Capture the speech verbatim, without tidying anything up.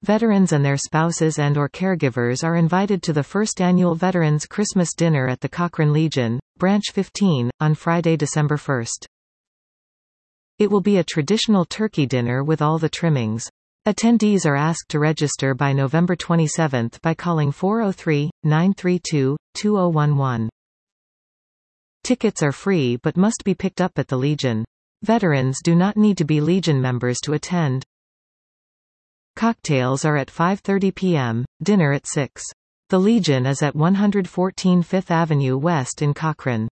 Veterans and their spouses and or caregivers are invited to the first annual Veterans Christmas Dinner at the Cochrane Legion, Branch fifteen, on Friday, December first. It will be a traditional turkey dinner with all the trimmings. Attendees are asked to register by November twenty-seventh by calling four oh three, nine three two, two oh one one. Tickets are free but must be picked up at the Legion. Veterans do not need to be Legion members to attend. Cocktails are at five thirty p m, dinner at six. The Legion is at one fourteen Fifth Avenue West in Cochrane.